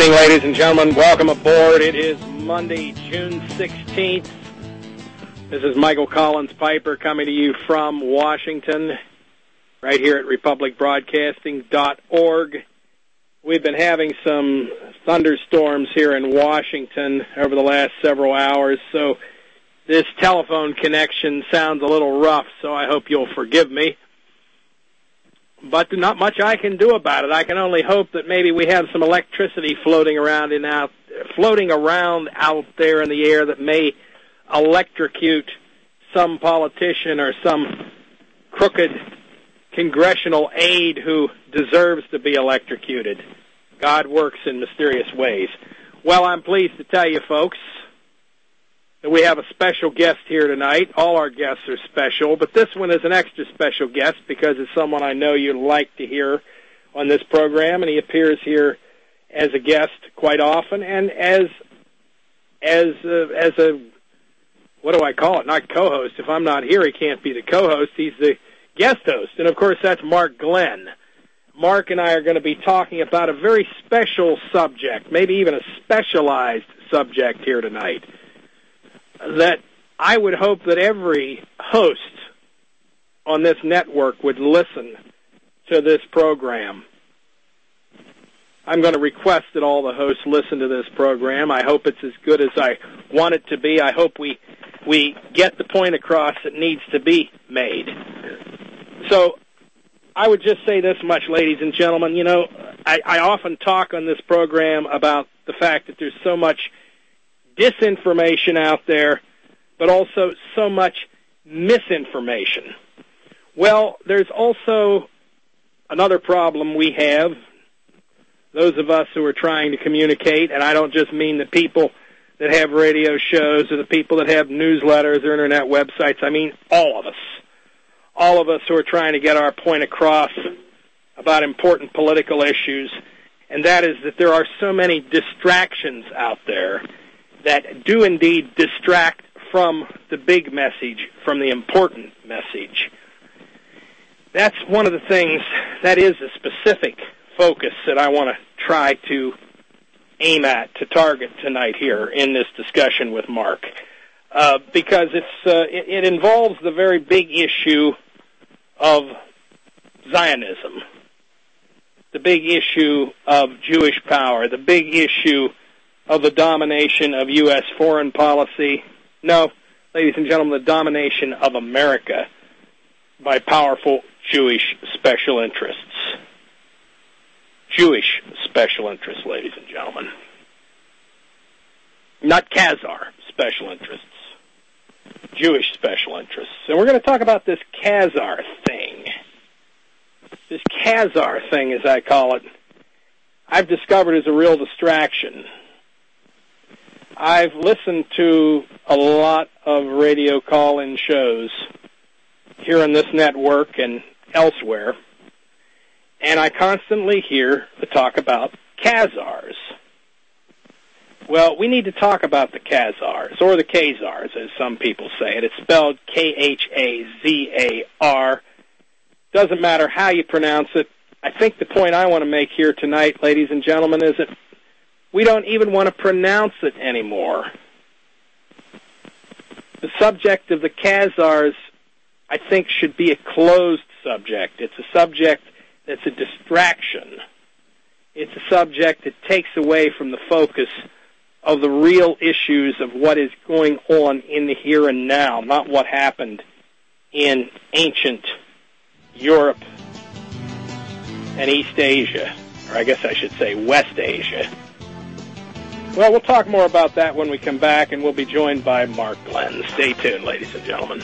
evening, ladies and gentlemen. Welcome aboard. It is Monday, June 16th. This is Michael Collins Piper coming to you from Washington, right here at republicbroadcasting.org. We've been having some thunderstorms here in Washington over the last several hours, so this telephone connection sounds a little rough, so I hope you'll forgive me. But not much I can do about it. I can only hope that maybe we have some electricity floating around out there in the air that may electrocute some politician or some crooked congressional aide who deserves to be electrocuted. God works in mysterious ways. Well, I'm pleased to tell you, folks, that we have a special guest here tonight. All our guests are special, but this one is an extra special guest because it's someone I know you like to hear on this program, and he appears here as a guest quite often, and as a what do I call it? Not co-host. If I'm not here, he can't be the co-host. He's the guest host, and of course that's Mark Glenn. Mark and I are going to be talking about a very special subject, maybe even a specialized subject here tonight, that I would hope that every host on this network would listen to this program. I'm going to request that all the hosts listen to this program. I hope it's as good as I want it to be. I hope we get the point across that needs to be made. So I would just say this much, ladies and gentlemen. You know, I often talk on this program about the fact that there's so much disinformation out there, but also so much misinformation. Well, there's also another problem we have, those of us who are trying to communicate, and I don't just mean the people that have radio shows or the people that have newsletters or internet websites. I mean all of us who are trying to get our point across about important political issues, and that is that there are so many distractions out there that do indeed distract from the big message, from the important message. That's one of the things, that is a specific focus that I want to try to aim at, to target tonight here in this discussion with Mark, because it involves the very big issue of Zionism, the big issue of Jewish power, the big issue of the domination of U.S. foreign policy. No, ladies and gentlemen, the domination of America by powerful Jewish special interests. Jewish special interests, ladies and gentlemen. Not Khazar special interests. Jewish special interests. And we're going to talk about this Khazar thing. This Khazar thing, as I call it, I've discovered is a real distraction. I've listened to a lot of radio call-in shows here on this network and elsewhere, and I constantly hear the talk about Khazars. Well, we need to talk about the Khazars, or the Khazars, as some people say it. It's spelled Khazar. Doesn't matter how you pronounce it. I think the point I want to make here tonight, ladies and gentlemen, is that we don't even want to pronounce it anymore. The subject of the Khazars, I think, should be a closed subject. It's a subject that's a distraction. It's a subject that takes away from the focus of the real issues of what is going on in the here and now, not what happened in ancient Europe and East Asia, or I guess I should say West Asia. Well, we'll talk more about that when we come back, and we'll be joined by Mark Glenn. Stay tuned, ladies and gentlemen.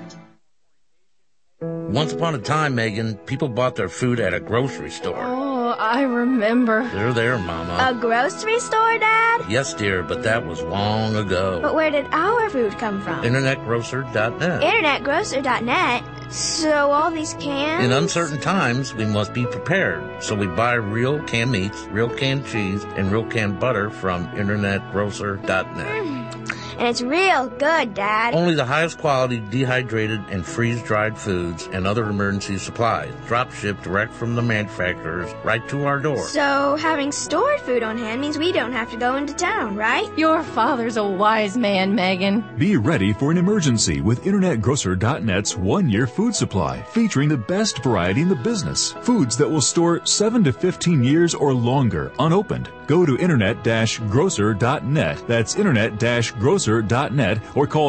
Once upon a time, Megan, people bought their food at a grocery store. Oh, I remember. There, Mama. A grocery store, Dad? Yes, dear, but that was long ago. But where did our food come from? InternetGrocer.net. InternetGrocer.net? So all these cans? In uncertain times, we must be prepared. So we buy real canned meats, real canned cheese, and real canned butter from InternetGrocer.net. And it's real good, Dad. Only the highest quality dehydrated and freeze-dried foods and other emergency supplies. Drop shipped direct from the manufacturers right to our door. So having stored food on hand means we don't have to go into town, right? Your father's a wise man, Megan. Be ready for an emergency with InternetGrocer.net's 1-year food supply, featuring the best variety in the business. Foods that will store 7 to 15 years or longer, unopened. Go to Internet-Grocer.net. That's Internet-Grocer.net or call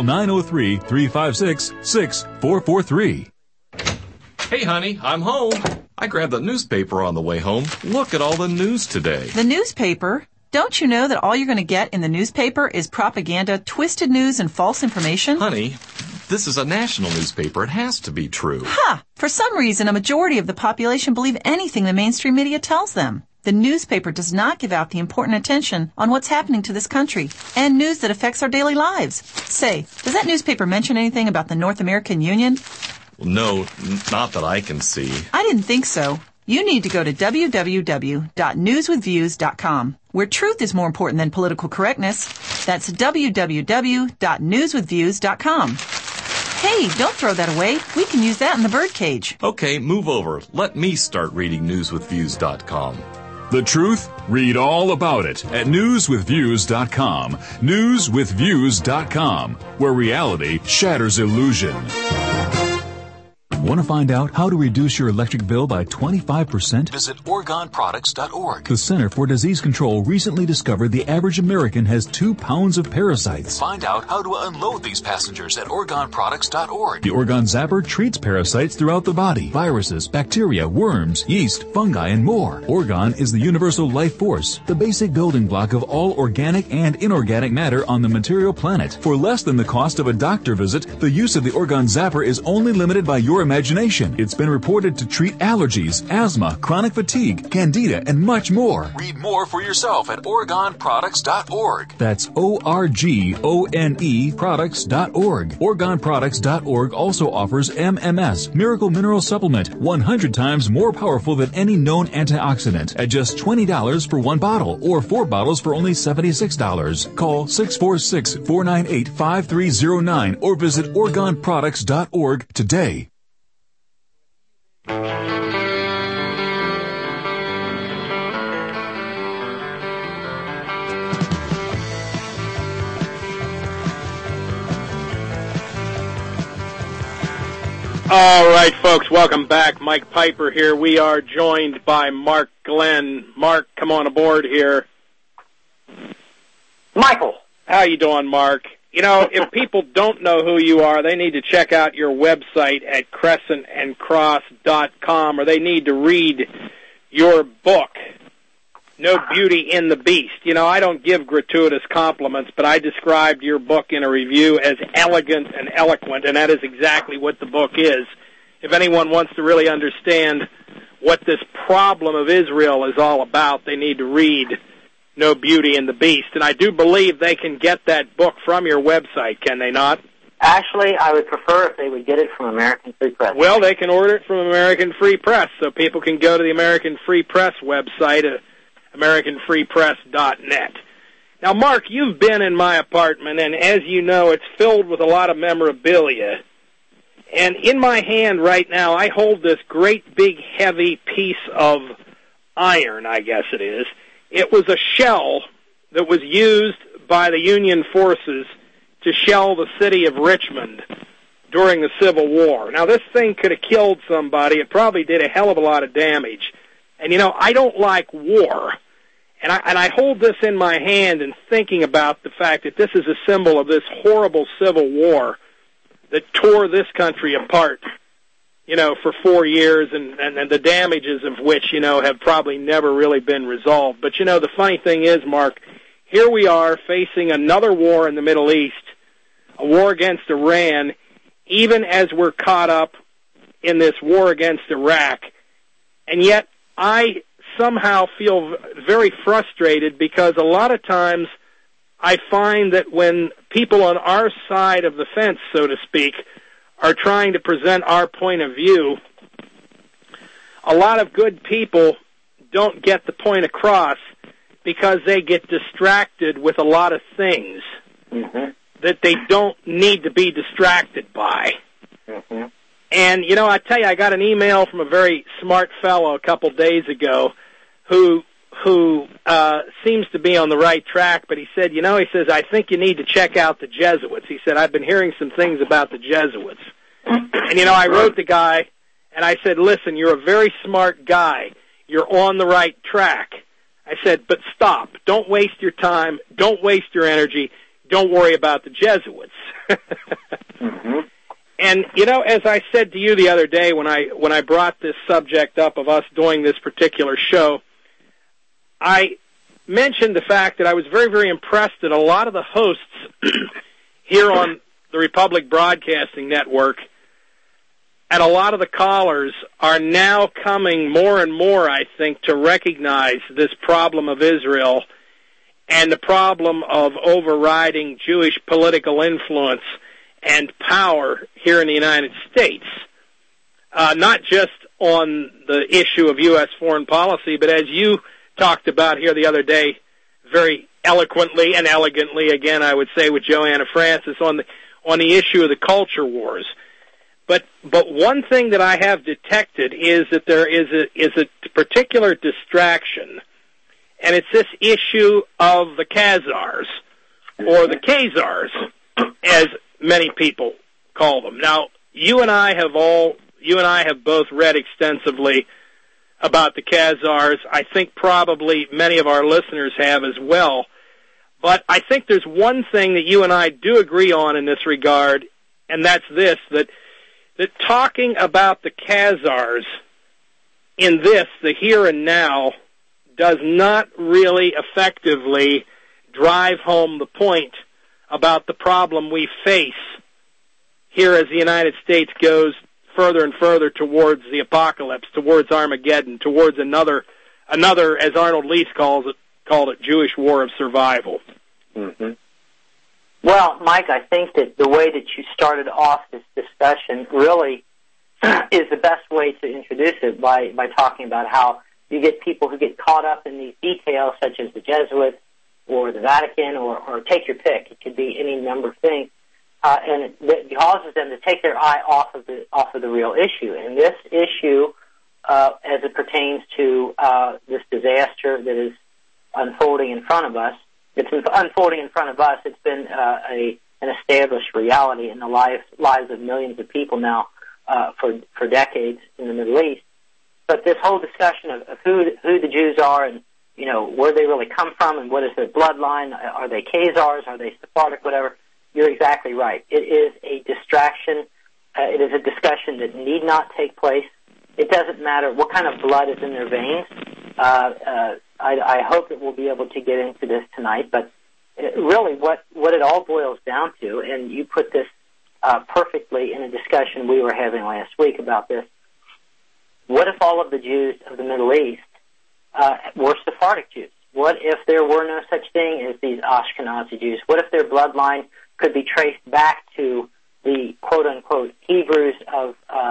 903-356-6443. Hey, honey, I'm home. I grabbed the newspaper on the way home. Look at all the news today. The newspaper? Don't you know that all you're going to get in the newspaper is propaganda, twisted news, and false information? Honey, this is a national newspaper. It has to be true. For some reason, a majority of the population believe anything the mainstream media tells them. The newspaper does not give out the important attention on what's happening to this country and news that affects our daily lives. Say, does that newspaper mention anything about the North American Union? Well, no, not that I can see. I didn't think so. You need to go to www.newswithviews.com, where truth is more important than political correctness. That's www.newswithviews.com. Hey, don't throw that away. We can use that in the birdcage. Okay, move over. Let me start reading newswithviews.com. The truth? Read all about it at newswithviews.com. Newswithviews.com, where reality shatters illusion. Want to find out how to reduce your electric bill by 25%? Visit OrgonProducts.org. The Center for Disease Control recently discovered the average American has 2 pounds of parasites. Find out how to unload these passengers at OrgonProducts.org. The Orgon Zapper treats parasites throughout the body, viruses, bacteria, worms, yeast, fungi, and more. Orgon is the universal life force, the basic building block of all organic and inorganic matter on the material planet. For less than the cost of a doctor visit, the use of the Orgon Zapper is only limited by your imagination. It's been reported to treat allergies, asthma, chronic fatigue, candida, and much more. Read more for yourself at OrgonProducts.org. That's ORGONE products.org. OrgonProducts.org also offers MMS, Miracle Mineral Supplement, 100 times more powerful than any known antioxidant, at just $20 for 1 bottle, or 4 bottles for only $76. Call 646-498-5309 or visit OrgonProducts.org today. All right, folks, welcome back. Mike Piper here. We are joined by Mark Glenn. Mark, come on aboard here. Michael. How you doing, Mark? You know, if people don't know who you are, they need to check out your website at crescentandcross.com, or they need to read your book, No Beauty in the Beast. You know, I don't give gratuitous compliments, but I described your book in a review as elegant and eloquent, and that is exactly what the book is. If anyone wants to really understand what this problem of Israel is all about, they need to read No Beauty in the Beast. And I do believe they can get that book from your website, can they not? Actually, I would prefer if they would get it from American Free Press. Well, they can order it from American Free Press, so people can go to the American Free Press website at AmericanFreePress.net. Now, Mark, you've been in my apartment, and as you know, it's filled with a lot of memorabilia. And in my hand right now, I hold this great big heavy piece of iron, I guess it is. It was a shell that was used by the Union forces to shell the city of Richmond during the Civil War. Now, this thing could have killed somebody. It probably did a hell of a lot of damage. And, you know, I don't like war. And I hold this in my hand and thinking about the fact that this is a symbol of this horrible Civil War that tore this country apart, you know, for 4 years, and the damages of which, you know, have probably never really been resolved. But, you know, the funny thing is, Mark, here we are facing another war in the Middle East, a war against Iran, even as we're caught up in this war against Iraq. And yet I somehow feel very frustrated because a lot of times I find that when people on our side of the fence, so to speak, are trying to present our point of view, a lot of good people don't get the point across because they get distracted with a lot of things that they don't need to be distracted by. And, you know, I tell you, I got an email from a very smart fellow a couple days ago who seems to be on the right track, but he said, he says, I think you need to check out the Jesuits. He said, I've been hearing some things about the Jesuits. And, I wrote the guy, and I said, listen, you're a very smart guy. You're on the right track. I said, but stop. Don't waste your time. Don't waste your energy. Don't worry about the Jesuits. And, as I said to you the other day when I brought this subject up of us doing this particular show, I mentioned the fact that I was very, very impressed that a lot of the hosts here on the Republic Broadcasting Network and a lot of the callers are now coming more and more, I think, to recognize this problem of Israel and the problem of overriding Jewish political influence and power here in the United States, not just on the issue of U.S. foreign policy, but as you talked about here the other day very eloquently and elegantly, again, I would say with Joanna Francis, on the issue of the culture wars. But one thing that I have detected is that there is a particular distraction, and it's this issue of the Khazars, or the Khazars, as many people call them. Now, you and I have both read extensively about the Khazars. I think probably many of our listeners have as well. But I think there's one thing that you and I do agree on in this regard, and that's this, that talking about the Khazars in this, the here and now, does not really effectively drive home the point about the problem we face here as the United States goes further and further towards the apocalypse, towards Armageddon, towards another, as Arnold Leith called it, Jewish war of survival. Well, Mike, I think that the way that you started off this discussion really is the best way to introduce it by talking about how you get people who get caught up in these details, such as the Jesuits or the Vatican, or take your pick. It could be any number of things, and it causes them to take their eye off of the real issue. And this issue, as it pertains to this disaster that is unfolding in front of us, it's unfolding in front of us. It's been an established reality in the lives of millions of people now for decades in the Middle East. But this whole discussion of who the Jews are and where they really come from and what is their bloodline, are they Khazars, are they Sephardic, whatever, you're exactly right. It is a distraction. It is a discussion that need not take place. It doesn't matter what kind of blood is in their veins. I hope that we'll be able to get into this tonight, but really what it all boils down to, and you put this perfectly in a discussion we were having last week about this, what if all of the Jews of the Middle East were Sephardic Jews? What if there were no such thing as these Ashkenazi Jews? What if their bloodline could be traced back to the quote-unquote Hebrews of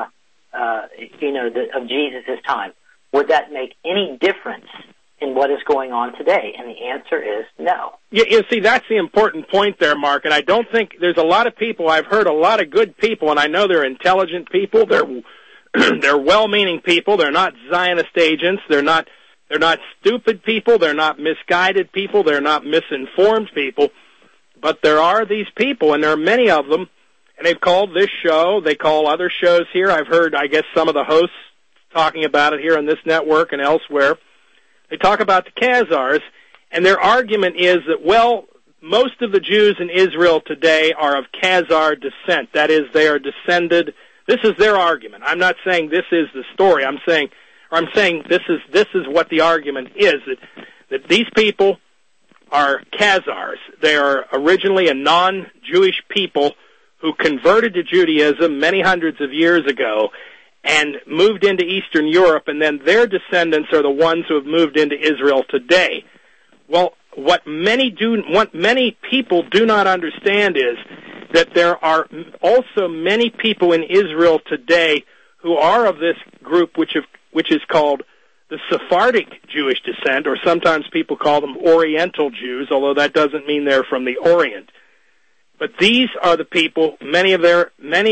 Jesus' time? Would that make any difference in what is going on today? And the answer is no. You see, that's the important point there, Mark, and I don't think there's a lot of people, I've heard a lot of good people, and I know they're intelligent people, they're well-meaning people, they're not Zionist agents, they're not stupid people, they're not misguided people, they're not misinformed people, but there are these people, and there are many of them, and they've called this show, they call other shows here, I've heard, I guess, some of the hosts talking about it here on this network and elsewhere. They talk about the Khazars, and their argument is that, well, most of the Jews in Israel today are of Khazar descent. That is, they are descended. This is their argument. I'm not saying this is the story. I'm saying this is what the argument is, that these people are Khazars. They are originally a non-Jewish people who converted to Judaism many hundreds of years ago, and moved into Eastern Europe, and then their descendants are the ones who have moved into Israel today. Well, what many people do not understand is that there are also many people in Israel today who are of this group which is called the Sephardic Jewish descent, or sometimes people call them Oriental Jews, although that doesn't mean they're from the Orient. But these are the people, many of their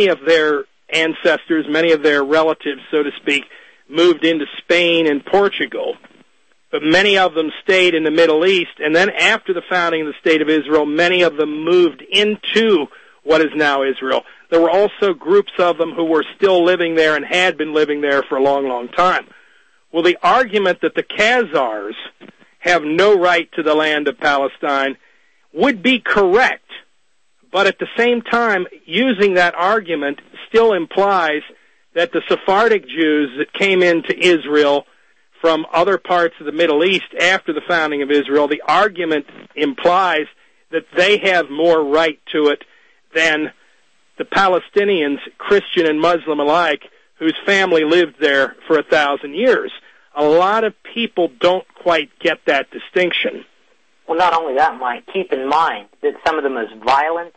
ancestors, many of their relatives, so to speak, moved into Spain and Portugal. But many of them stayed in the Middle East, and then after the founding of the State of Israel, many of them moved into what is now Israel. There were also groups of them who were still living there and had been living there for a long, long time. Well, the argument that the Khazars have no right to the land of Palestine would be correct, but at the same time, using that argument still implies that the Sephardic Jews that came into Israel from other parts of the Middle East after the founding of Israel, the argument implies that they have more right to it than the Palestinians, Christian and Muslim alike, whose family lived there for 1,000 years. A lot of people don't quite get that distinction. Well, not only that, Mike, keep in mind that some of the most violent,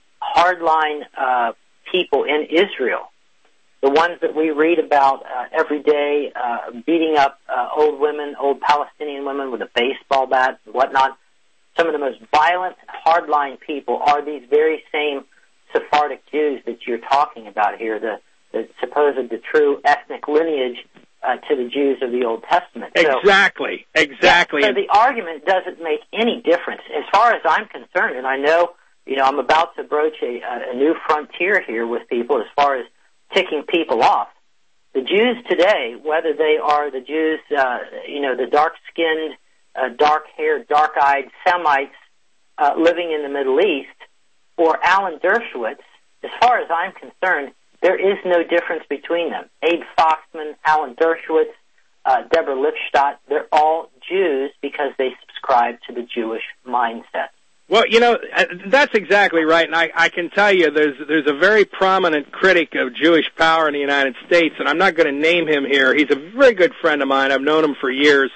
hardline people in Israel, the ones that we read about every day, beating up old women, old Palestinian women with a baseball bat and whatnot, some of the most violent and hardline people are these very same Sephardic Jews that you're talking about here, the true ethnic lineage to the Jews of the Old Testament. Exactly. So the argument doesn't make any difference. As far as I'm concerned, and I know, I'm about to broach a new frontier here with people as far as ticking people off. The Jews today, whether they are the Jews, the dark-skinned, dark-haired, dark-eyed Semites living in the Middle East, or Alan Dershowitz, as far as I'm concerned, there is no difference between them. Abe Foxman, Alan Dershowitz, Deborah Lipstadt, they're all Jews because they subscribe to the Jewish mindset. Well, that's exactly right, and I can tell you there's a very prominent critic of Jewish power in the United States, and I'm not going to name him here. He's a very good friend of mine. I've known him for years.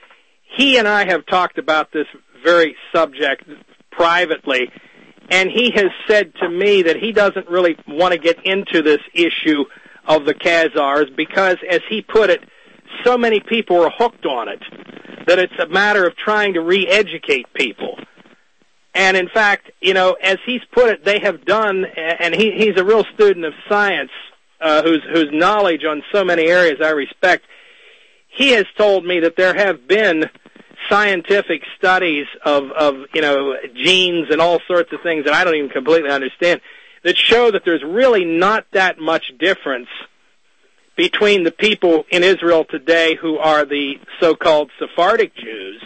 He and I have talked about this very subject privately, and he has said to me that he doesn't really want to get into this issue of the Khazars because, as he put it, so many people are hooked on it that it's a matter of trying to re-educate people. And in fact, as he's put it, they have done, and he's a real student of science, whose knowledge on so many areas I respect. He has told me that there have been scientific studies of genes and all sorts of things that I don't even completely understand that show that there's really not that much difference between the people in Israel today who are the so-called Sephardic Jews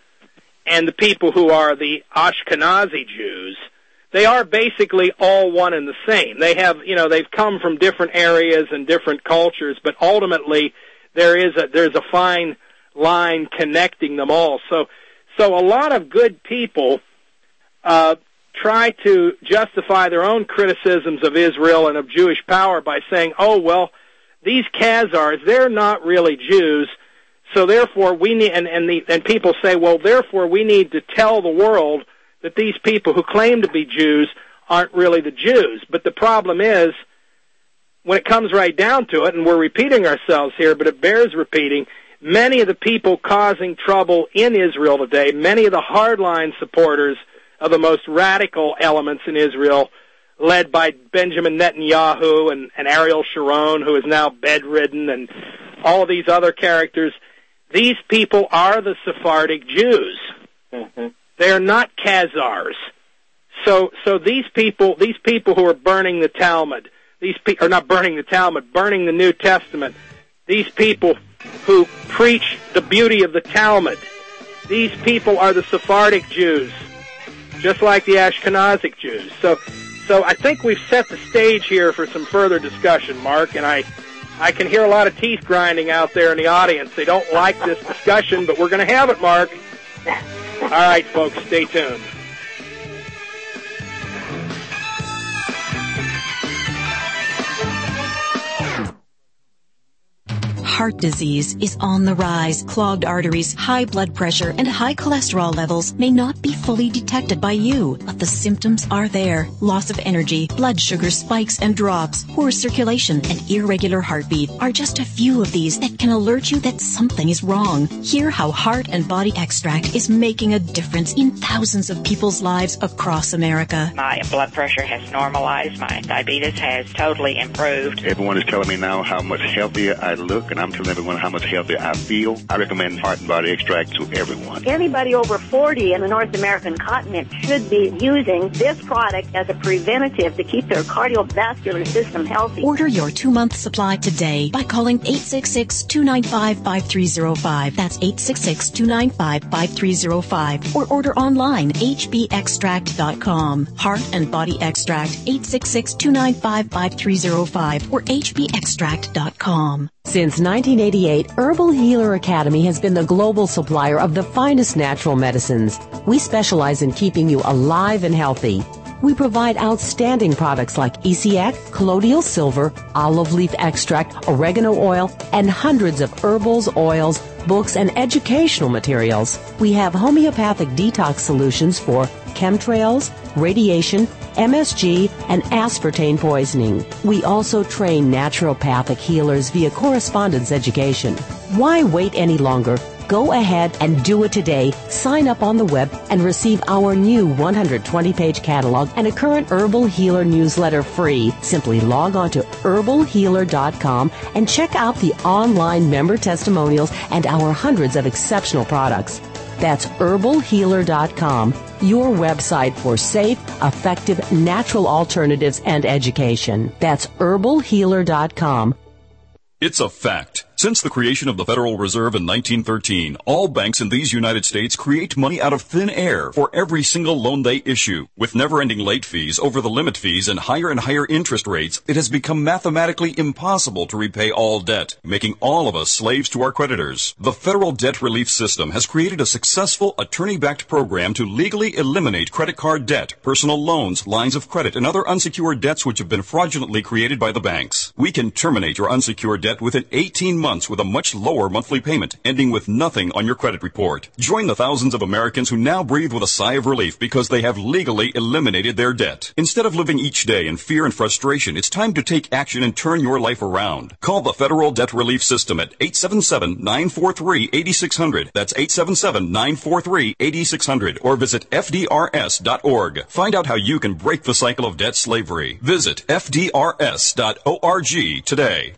and the people who are the Ashkenazi Jews. They are basically all one and the same. They have, they've come from different areas and different cultures, but ultimately there's a fine line connecting them all. So a lot of good people try to justify their own criticisms of Israel and of Jewish power by saying, oh, well, these Khazars, they're not really Jews, so therefore we need, and people say, well, therefore we need to tell the world that these people who claim to be Jews aren't really the Jews. But the problem is, when it comes right down to it, and we're repeating ourselves here, but it bears repeating, many of the people causing trouble in Israel today, many of the hardline supporters of the most radical elements in Israel, led by Benjamin Netanyahu and Ariel Sharon, who is now bedridden, and all of these other characters, these people are the Sephardic Jews. Mm-hmm. They are not Khazars. So these people who are burning the Talmud, burning the New Testament, these people who preach the beauty of the Talmud, these people are the Sephardic Jews, just like the Ashkenazic Jews. So I think we've set the stage here for some further discussion, Mark, and I can hear a lot of teeth grinding out there in the audience. They don't like this discussion, but we're going to have it, Mark. All right, folks, stay tuned. heart disease is on the rise. Clogged arteries, high blood pressure, and high cholesterol levels may not be fully detected by you, but the symptoms are there. Loss of energy, blood sugar spikes and drops, poor circulation, and irregular heartbeat are just a few of these that can alert you that something is wrong. Hear how Heart and Body Extract is making a difference in thousands of people's lives across America. My blood pressure has normalized. My diabetes has totally improved. Everyone is telling me now how much healthier I look, and I'm telling everyone how much healthier I feel. I recommend Heart and Body Extract to everyone. Anybody over 40 in the North American continent should be using this product as a preventative to keep their cardiovascular system healthy. Order your 2-month supply today by calling 866-295-5305. That's 866-295-5305. Or order online, hbextract.com. Heart and Body Extract, 866-295-5305 or hbextract.com. Since 1988, Herbal Healer Academy has been the global supplier of the finest natural medicines. We specialize in keeping you alive and healthy. We provide outstanding products like ECX, colloidal silver, olive leaf extract, oregano oil, and hundreds of herbals, oils, books, and educational materials. We have homeopathic detox solutions for chemtrails, radiation, MSG, and aspartame poisoning. We also train naturopathic healers via correspondence education. Why wait any longer? Go ahead and do it today. Sign up on the web and receive our new 120-page catalog and a current Herbal Healer newsletter free. Simply log on to herbalhealer.com and check out the online member testimonials and our hundreds of exceptional products. That's herbalhealer.com, your website for safe, effective, natural alternatives and education. That's herbalhealer.com. It's a fact. Since the creation of the Federal Reserve in 1913, all banks in these United States create money out of thin air for every single loan they issue. With never-ending late fees, over-the-limit fees, and higher interest rates, it has become mathematically impossible to repay all debt, making all of us slaves to our creditors. The Federal Debt Relief System has created a successful attorney-backed program to legally eliminate credit card debt, personal loans, lines of credit, and other unsecured debts which have been fraudulently created by the banks. We can terminate your unsecured debt within 18 months with a much lower monthly payment, ending with nothing on your credit report. Join the thousands of Americans who now breathe with a sigh of relief because they have legally eliminated their debt. Instead of living each day in fear and frustration, it's time to take action and turn your life around. Call the Federal Debt Relief System at 877-943-8600. That's 877-943-8600. Or visit FDRS.org. Find out how you can break the cycle of debt slavery. Visit FDRS.org today.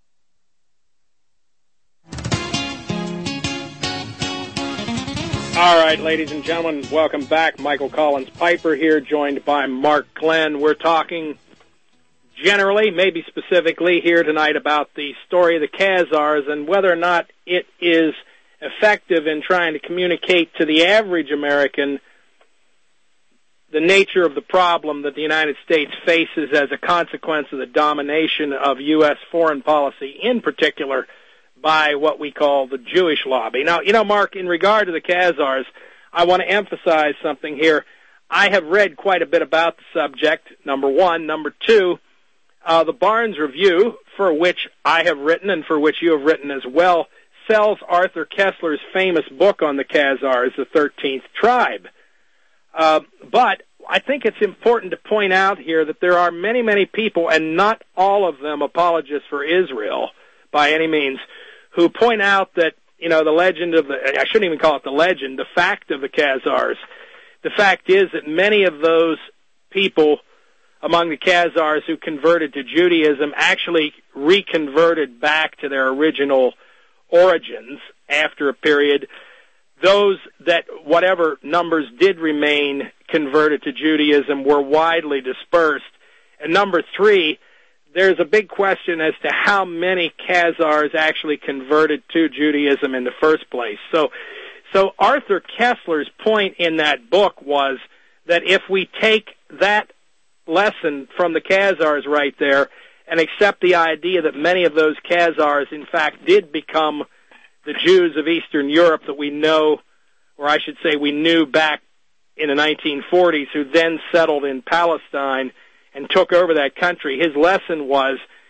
All right, ladies and gentlemen, welcome back. Michael Collins Piper here, joined by Mark Glenn. We're talking generally, maybe specifically here tonight, about the story of the Khazars and whether or not it is effective in trying to communicate to the average American the nature of the problem that the United States faces as a consequence of the domination of U.S. foreign policy, in particular by what we call the Jewish lobby. Now, Mark, in regard to the Khazars, I want to emphasize something here. I have read quite a bit about the subject, number one. Number two, the Barnes Review, for which I have written and for which you have written as well, sells Arthur Koestler's famous book on the Khazars, The 13th Tribe. But I think it's important to point out here that there are many, many people, and not all of them apologists for Israel by any means, who point out that, the legend of I shouldn't even call it the legend, the fact of the Khazars. The fact is that many of those people among the Khazars who converted to Judaism actually reconverted back to their original origins after a period. Those that, whatever numbers did remain converted to Judaism, were widely dispersed. And number three, there's a big question as to how many Khazars actually converted to Judaism in the first place. So Arthur Koestler's point in that book was that if we take that lesson from the Khazars right there and accept the idea that many of those Khazars, in fact, did become the Jews of Eastern Europe that we know, or I should say we knew back in the 1940s, who then settled in Palestine and took over that country. His lesson was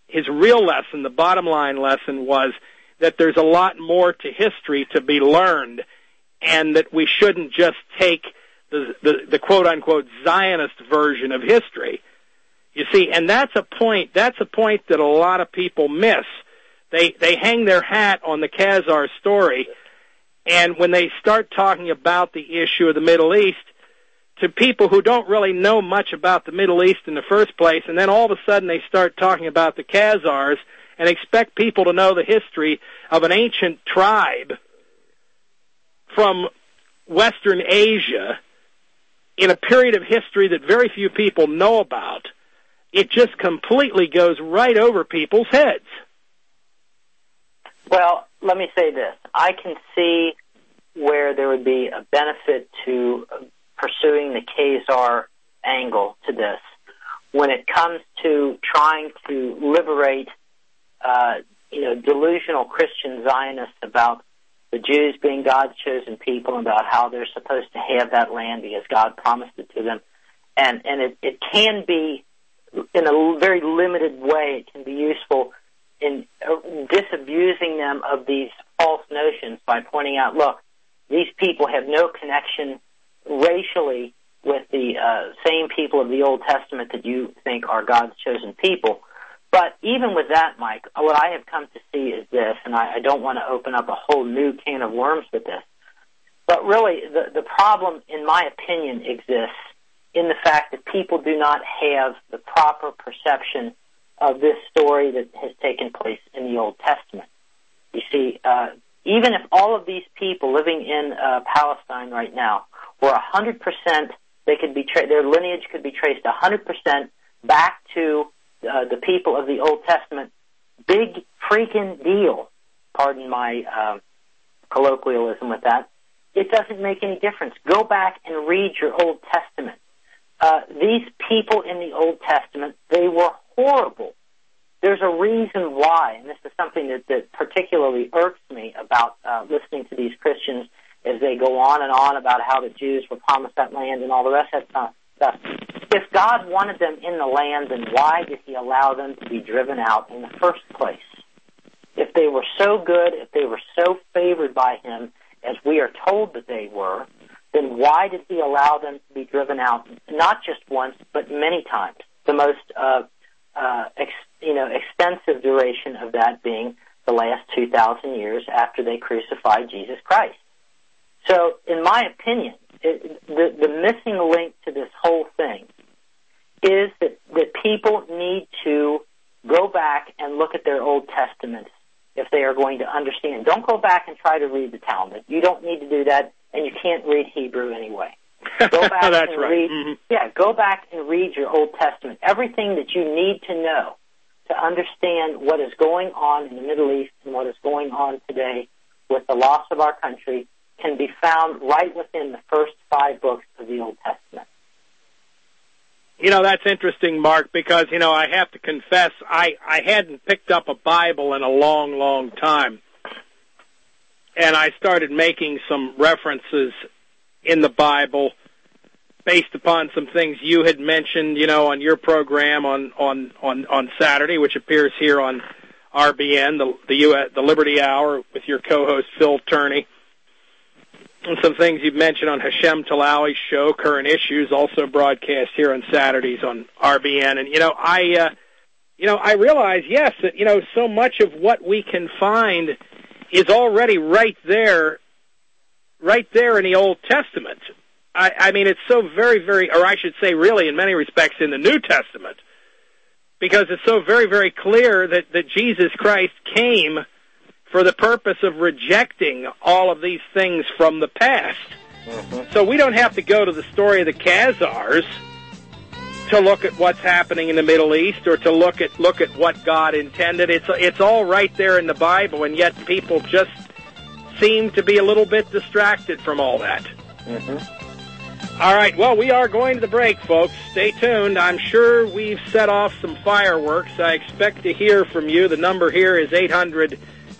his real lesson, the bottom line lesson, was that there's a lot more to history to be learned, and that we shouldn't just take the quote-unquote Zionist version of history. You see, and that's a point that a lot of people miss. They hang their hat on the Khazar story, and when they start talking about the issue of the Middle East, to people who don't really know much about the Middle East in the first place, and then all of a sudden they start talking about the Khazars and expect people to know the history of an ancient tribe from Western Asia in a period of history that very few people know about, it just completely goes right over people's heads. Well, let me say this. I can see where there would be a benefit to pursuing the Khazar angle to this. When it comes to trying to liberate, delusional Christian Zionists about the Jews being God's chosen people, and about how they're supposed to have that land because God promised it to them. And it can be, in a very limited way, it can be useful in disabusing them of these false notions by pointing out, look, these people have no connection racially with the same people of the Old Testament that you think are God's chosen people. But even with that, Mike, what I have come to see is this, and I don't want to open up a whole new can of worms with this, but really the problem, in my opinion, exists in the fact that people do not have the proper perception of this story that has taken place in the Old Testament. You see, even if all of these people living in Palestine right now were 100%, they could be their lineage could be traced 100% back to the people of the Old Testament. Big freaking deal. Pardon my colloquialism with that. It doesn't make any difference. Go back and read your Old Testament. These people in the Old Testament, they were horrible. There's a reason why, and this is something that particularly irks me about listening to these Christians as they go on and on about how the Jews were promised that land and all the rest of that stuff. If God wanted them in the land, then why did he allow them to be driven out in the first place? If they were so good, if they were so favored by him, as we are told that they were, then why did he allow them to be driven out, not just once, but many times? The most extensive duration of that being the last 2,000 years after they crucified Jesus Christ. So, in my opinion, the missing link to this whole thing is that people need to go back and look at their Old Testaments if they are going to understand. Don't go back and try to read the Talmud. You don't need to do that, and you can't read Hebrew anyway. Go back That's and right. read. Mm-hmm. Yeah, go back and read your Old Testament. Everything that you need to know to understand what is going on in the Middle East and what is going on today with the loss of our country can be found right within the first 5 books of the Old Testament. That's interesting, Mark, because, I have to confess, I hadn't picked up a Bible in a long, long time. And I started making some references in the Bible based upon some things you had mentioned, on your program on Saturday, which appears here on RBN, the Liberty Hour, with your co-host Phil Turney. And some things you've mentioned on Hashem Talawi's show, Current Issues, also broadcast here on Saturdays on RBN. And, I realize, yes, that, so much of what we can find is already right there in the Old Testament. I mean, it's so very, very, or I should say really in many respects in the New Testament, because it's so very, very clear that Jesus Christ came for the purpose of rejecting all of these things from the past. Mm-hmm. So we don't have to go to the story of the Khazars to look at what's happening in the Middle East or to look at what God intended. It's all right there in the Bible, and yet people just seem to be a little bit distracted from all that. Mm-hmm. All right, well, we are going to the break, folks. Stay tuned. I'm sure we've set off some fireworks. I expect to hear from you. The number here is 800-313-9443,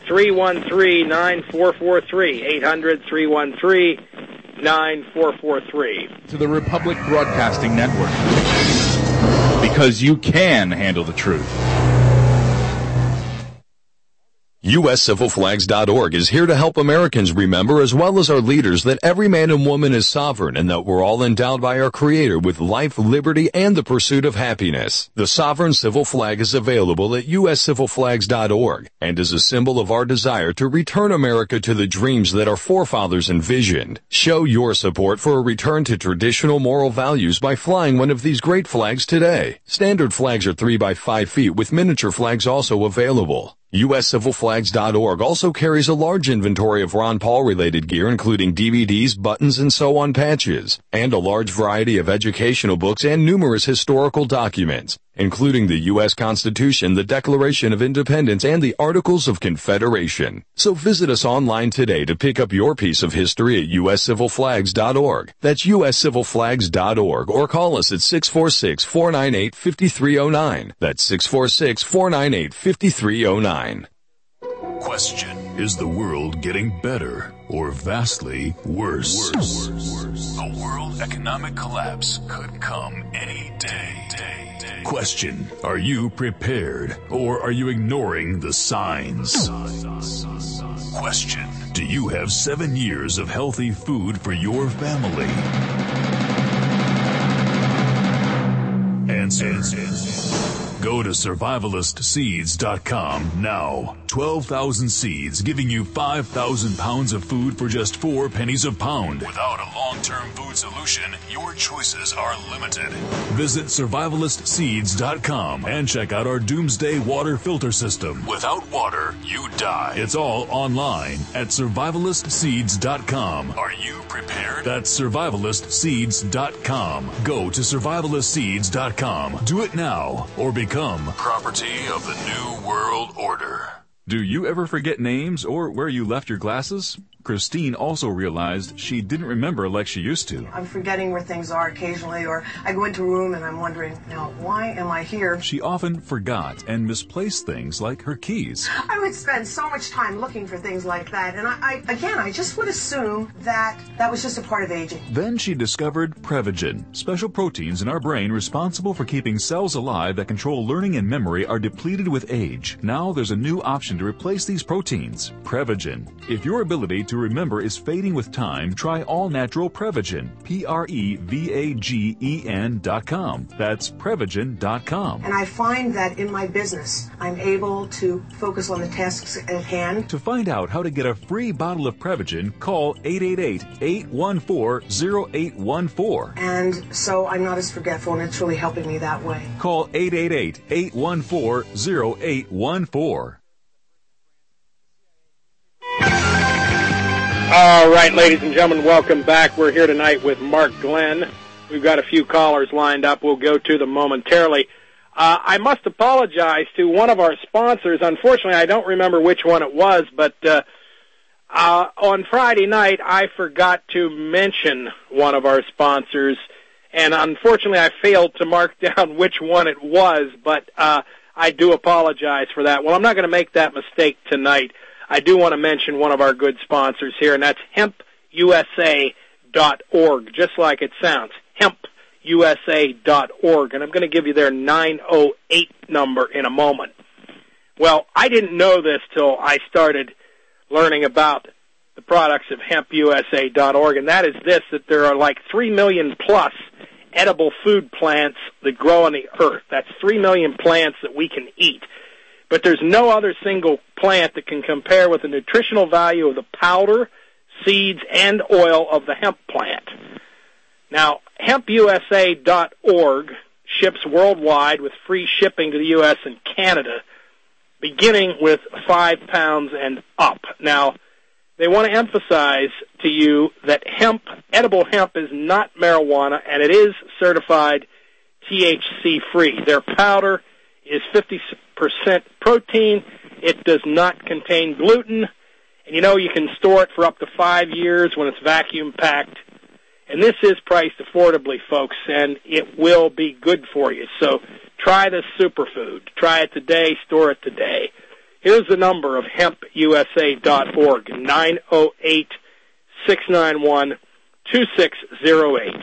800-313-9443. To the Republic Broadcasting Network. Because you can handle the truth. USCivilFlags.org is here to help Americans remember, as well as our leaders, that every man and woman is sovereign and that we're all endowed by our Creator with life, liberty, and the pursuit of happiness. The sovereign civil flag is available at USCivilFlags.org and is a symbol of our desire to return America to the dreams that our forefathers envisioned. Show your support for a return to traditional moral values by flying one of these great flags today. Standard flags are 3 by 5 feet with miniature flags also available. USCivilFlags.org also carries a large inventory of Ron Paul-related gear, including DVDs, buttons, and sew-on patches, and a large variety of educational books and numerous historical documents, including the U.S. Constitution, the Declaration of Independence, and the Articles of Confederation. So visit us online today to pick up your piece of history at USCivilFlags.org. That's USCivilFlags.org, or call us at 646-498-5309. That's 646-498-5309. Question: is the world getting better or vastly worse? A world economic collapse could come any day. Question: are you prepared or are you ignoring the signs? Question: do you have 7 years of healthy food for your family? Answer: go to survivalistseeds.com now. 12,000 seeds giving you 5,000 pounds of food for just 4 pennies a pound. Without a long-term food solution, your choices are limited. Visit survivalistseeds.com and check out our Doomsday Water Filter System. Without water, you die. It's all online at survivalistseeds.com. Are you prepared? That's survivalistseeds.com. Go to survivalistseeds.com. Do it now or become property of the New World Order. Do you ever forget names or where you left your glasses? Christine also realized she didn't remember like she used to. I'm forgetting where things are occasionally, or I go into a room and I'm wondering, now, why am I here? She often forgot and misplaced things like her keys. I would spend so much time looking for things like that, and I just would assume that was just a part of aging. Then she discovered Prevagen. Special proteins in our brain responsible for keeping cells alive that control learning and memory are depleted with age. Now there's a new option to replace these proteins, Prevagen. If your ability to remember is fading with time, try all-natural Prevagen, Prevagen.com. That's Prevagen.com. And I find that in my business, I'm able to focus on the tasks at hand. To find out how to get a free bottle of Prevagen, call 888-814-0814. And so I'm not as forgetful, and it's really helping me that way. Call 888-814-0814. All right, ladies and gentlemen, welcome back. We're here tonight with Mark Glenn. We've got a few callers lined up. We'll go to them momentarily. I must apologize to one of our sponsors. Unfortunately, I don't remember which one it was, but on Friday night, I forgot to mention one of our sponsors, and unfortunately, I failed to mark down which one it was, but I do apologize for that. Well, I'm not going to make that mistake tonight. I do want to mention one of our good sponsors here, and that's HempUSA.org, just like it sounds, HempUSA.org, and I'm going to give you their 908 number in a moment. Well, I didn't know this till I started learning about the products of HempUSA.org, and that is this, that there are like 3 million plus edible food plants that grow on the earth. That's 3 million plants that we can eat. But there's no other single plant that can compare with the nutritional value of the powder, seeds, and oil of the hemp plant. Now, HempUSA.org ships worldwide with free shipping to the U.S. and Canada, beginning with 5 pounds and up. Now, they want to emphasize to you that edible hemp is not marijuana, and it is certified THC-free. Their powder is 50% protein. It does not contain gluten. And you can store it for up to 5 years when it's vacuum packed. And this is priced affordably, folks, and it will be good for you. So try this superfood. Try it today. Store it today. Here's the number of HempUSA.org, 908-691-2608.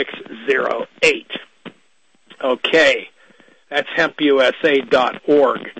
908-691-2608. Okay, that's HempUSA.org.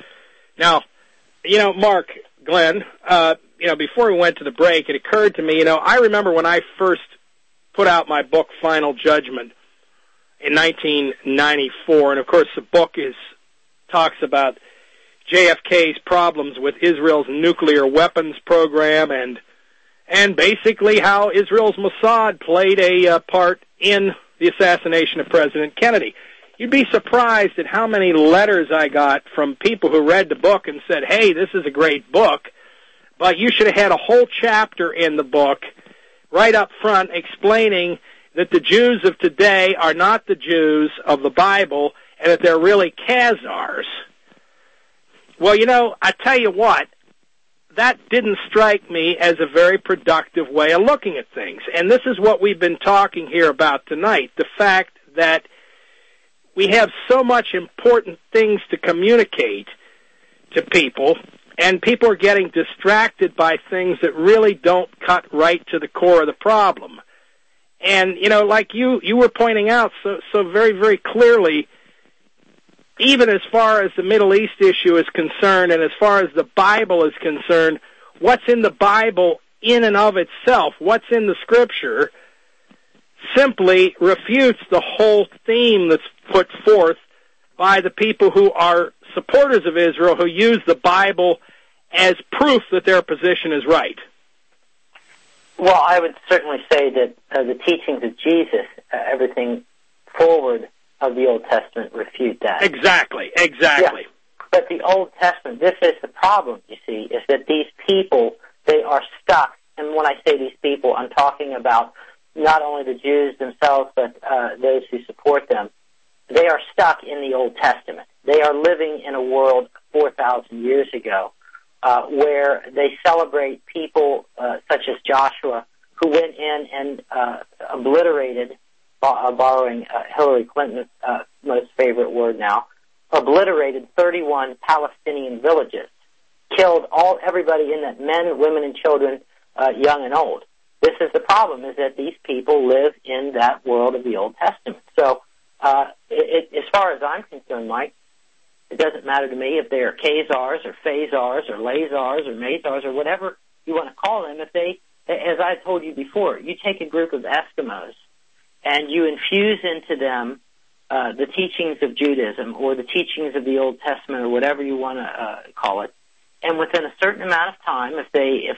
Now, Mark, Glenn, before we went to the break, it occurred to me, I remember when I first put out my book, Final Judgment, in 1994, and of course the book talks about JFK's problems with Israel's nuclear weapons program and basically how Israel's Mossad played a part in the assassination of President Kennedy. You'd be surprised at how many letters I got from people who read the book and said, hey, this is a great book, but you should have had a whole chapter in the book right up front explaining that the Jews of today are not the Jews of the Bible and that they're really Khazars. Well, I tell you what, that didn't strike me as a very productive way of looking at things. And this is what we've been talking here about tonight, the fact that we have so much important things to communicate to people, and people are getting distracted by things that really don't cut right to the core of the problem. And, like you were pointing out so very, very clearly, even as far as the Middle East issue is concerned and as far as the Bible is concerned, what's in the Bible in and of itself, what's in the Scripture, simply refutes the whole theme that's put forth by the people who are supporters of Israel, who use the Bible as proof that their position is right. Well, I would certainly say that the teachings of Jesus, everything forward of the Old Testament, refute that. Exactly. Yeah. But the Old Testament, this is the problem, you see, is that these people, they are stuck. And when I say these people, I'm talking about not only the Jews themselves, but those who support them. They are stuck in the Old Testament. They are living in a world 4,000 years ago where they celebrate people such as Joshua, who went in and obliterated, borrowing Hillary Clinton's most favorite word now, obliterated 31 Palestinian villages, killed everybody in that, men, women, and children, young and old. This is the problem, is that these people live in that world of the Old Testament. So as far as I'm concerned, Mike, it doesn't matter to me if they are Khazars or Phasars or Lazars or Mazars or whatever you want to call them. If they, as I told you before, you take a group of Eskimos and you infuse into them the teachings of Judaism or the teachings of the Old Testament or whatever you want to call it, and within a certain amount of time, if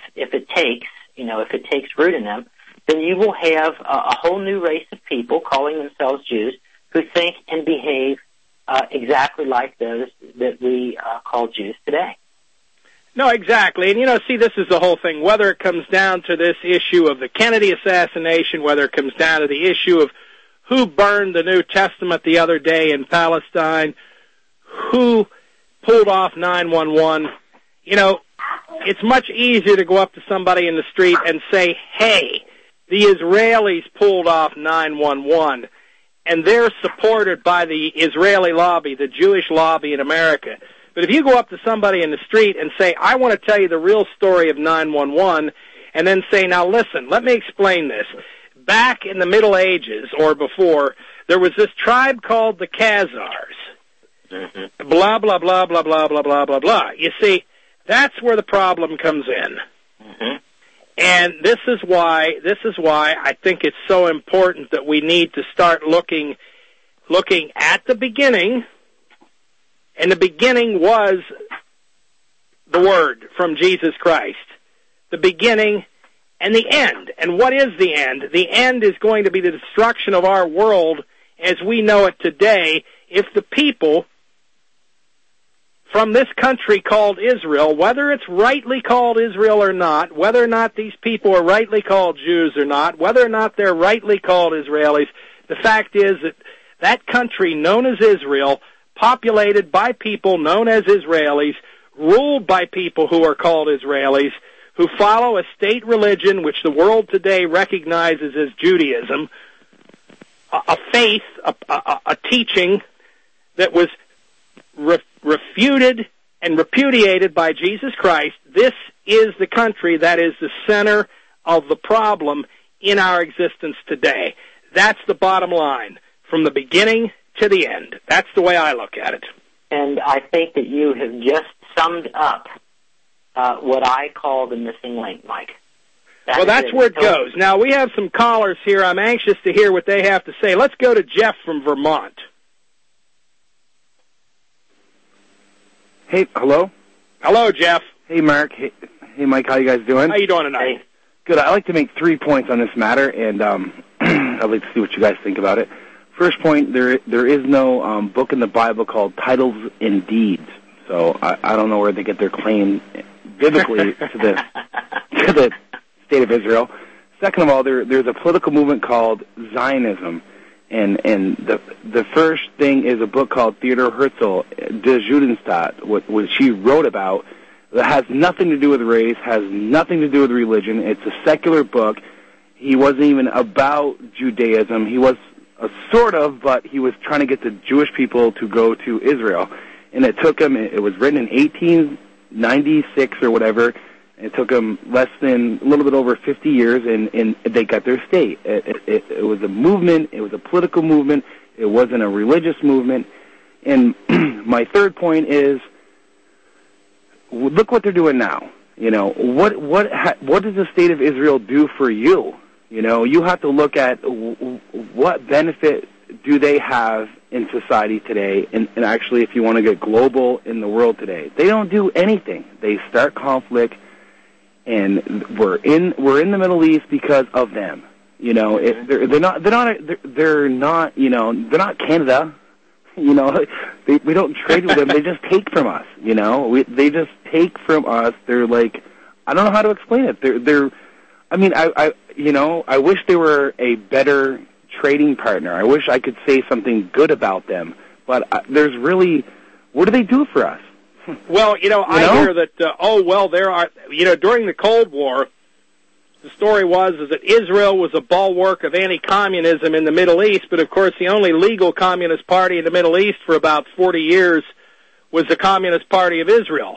it takes root in them, then you will have a whole new race of people calling themselves Jews who think and behave exactly like those that we call Jews today. No, exactly. And, see, this is the whole thing. Whether it comes down to this issue of the Kennedy assassination, whether it comes down to the issue of who burned the New Testament the other day in Palestine, who pulled off 9/11, it's much easier to go up to somebody in the street and say, hey, the Israelis pulled off 9/11, and they're supported by the Israeli lobby, the Jewish lobby in America. But if you go up to somebody in the street and say, I want to tell you the real story of 9/11, and then say, now listen, let me explain this. Back in the Middle Ages, or before, there was this tribe called the Khazars. Mm-hmm. Blah, blah, blah, blah, blah, blah, blah, blah, blah. You see, that's where the problem comes in. Mm-hmm. And this is why I think it's so important that we need to start looking at the beginning. And the beginning was the Word from Jesus Christ. The beginning and the end. And what is the end? The end is going to be the destruction of our world as we know it today if the people from this country called Israel, whether it's rightly called Israel or not, whether or not these people are rightly called Jews or not, whether or not they're rightly called Israelis, the fact is that that country known as Israel, populated by people known as Israelis, ruled by people who are called Israelis, who follow a state religion which the world today recognizes as Judaism, a faith, a teaching that was refuted and repudiated by Jesus Christ. This is the country that is the center of the problem in our existence today. That's the bottom line, from the beginning to the end. That's the way I look at it. And I think that you have just summed up what I call the missing link, Mike. That's where it goes. Now, we have some callers here. I'm anxious to hear what they have to say. Let's go to Jeff from Vermont. Hey, hello? Hello, Jeff. Hey, Mark. Hey, Mike. How you guys doing? How you doing tonight? Hey. Good. I'd like to make 3 points on this matter, and I'd like to see what you guys think about it. First point, there is no book in the Bible called Titles and Deeds, so I don't know where they get their claim biblically to the State of Israel. Second of all, there's a political movement called Zionism, and the first thing is a book called Theodor Herzl, Der Judenstaat, what she wrote about. That has nothing to do with race, has nothing to do with religion. It's a secular book. He wasn't even about Judaism. He was sort of, but he was trying to get the Jewish people to go to Israel. And it took him, it was written in 1896 or whatever. It took them a little bit over 50 years, and they got their state. It was a movement. It was a political movement. It wasn't a religious movement. And my third point is, look what they're doing now. You know, what does the State of Israel do for you? You know, you have to look at what benefit do they have in society today, and actually, if you want to get global in the world today, they don't do anything. They start conflict, and we're in the Middle East because of them. You know, they're not Canada. You know, we don't trade with them. They just take from us. You know, they just take from us. They're like, I don't know how to explain it. I mean, I wish they were a better trading partner. I wish I could say something good about them. But there's really, what do they do for us? Well, I hear that, there are, during the Cold War, the story was that Israel was a bulwark of anti-communism in the Middle East, but of course the only legal communist party in the Middle East for about 40 years was the Communist Party of Israel.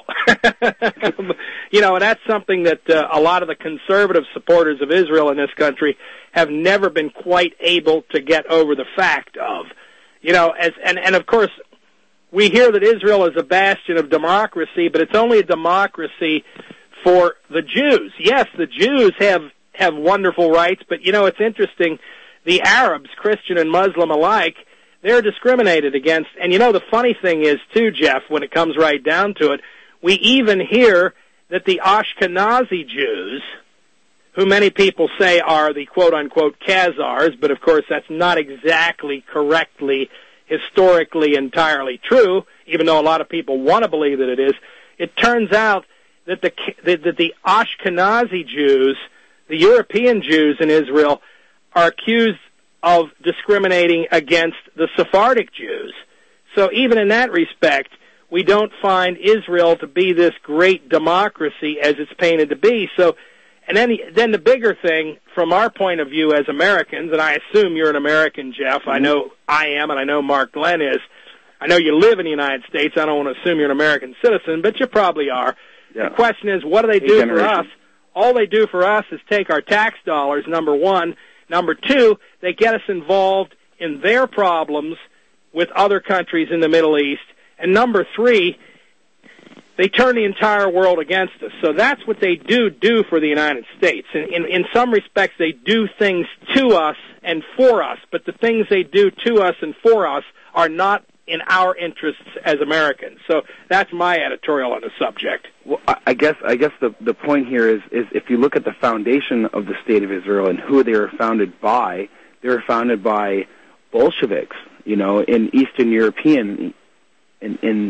And that's something that a lot of the conservative supporters of Israel in this country have never been quite able to get over the fact of. And of course, we hear that Israel is a bastion of democracy, but it's only a democracy for the Jews. Yes, the Jews have wonderful rights, but it's interesting, the Arabs, Christian and Muslim alike, they're discriminated against. And the funny thing is too, Jeff, when it comes right down to it, we even hear that the Ashkenazi Jews, who many people say are the quote-unquote Khazars, but of course that's not exactly correctly, historically entirely true, even though a lot of people want to believe that it is, it turns out that the Ashkenazi Jews, the European Jews in Israel, are accused of discriminating against the Sephardic Jews. So even in that respect, we don't find Israel to be this great democracy as it's painted to be. So, and then the bigger thing from our point of view as Americans, and I assume you're an American, Jeff. I know I am, and I know Mark Glenn is. I know you live in the United States. I don't want to assume you're an American citizen, but you probably are. Yeah. The question is, what do they do for us? All they do for us is take our tax dollars, number one. Number two, they get us involved in their problems with other countries in the Middle East. And number three, they turn the entire world against us. So that's what they do for the United States. In some respects, they do things to us and for us, but the things they do to us and for us are not in our interests as Americans. So that's my editorial on the subject. Well, I guess the point here is if you look at the foundation of the State of Israel and who they were founded by, they were founded by Bolsheviks, in Eastern European in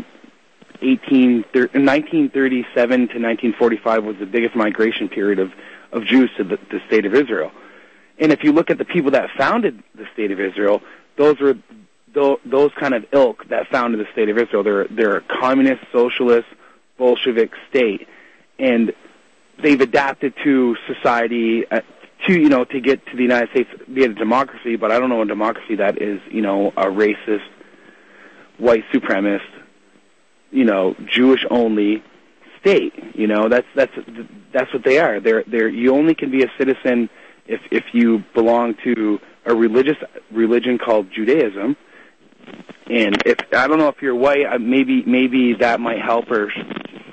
1937 to 1945 was the biggest migration period of Jews to the State of Israel. And if you look at the people that founded the State of Israel, those were those kind of ilk that founded the State of Israel. They're a communist, socialist, Bolshevik state, and they've adapted to society to get to the United States, be a democracy. But I don't know a democracy that is a racist, white supremacist, Jewish only state. That's what they are. They're you only can be a citizen if you belong to a religion called Judaism. And I don't know if you're white, maybe that might help, or